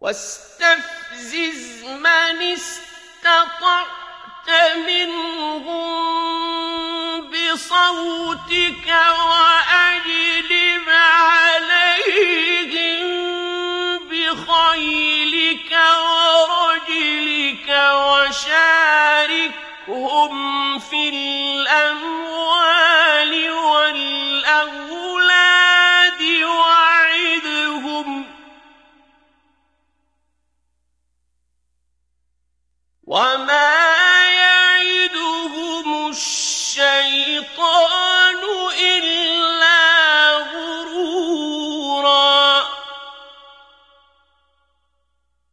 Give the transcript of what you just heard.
واستفزز من استطعت منهم بصوتك وأجلب عليهم بخيلك ورجلك وشاركهم في الأموال والأولاد وعدهم وما